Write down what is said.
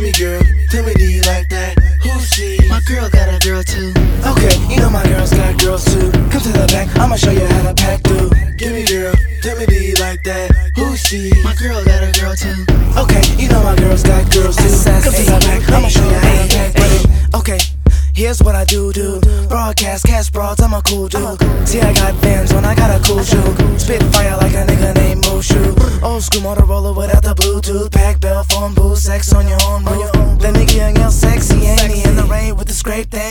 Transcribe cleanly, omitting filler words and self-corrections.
me girl, tell me do you like that? Who's she? My girl got a girl too. Okay, you know my girls got girls too. Come to the back, I'ma show you how to pack through. Give me girl, tell me do you like that? Who's she? My girl got a girl too. Okay, you know my girls got girls too. Come to the back, I'ma show you how to pack through. Okay, here's what I do. Broadcast, cash broads, I'm a cool dude. See, I got fans when I got a cool shoe. Spit fire like a nigga named Mushu. Old school Motorola without the Bluetooth. Pack bell, phone booth, sex on your own roof. That nigga young, sexy, ain't he? In the rain with the scrape thing.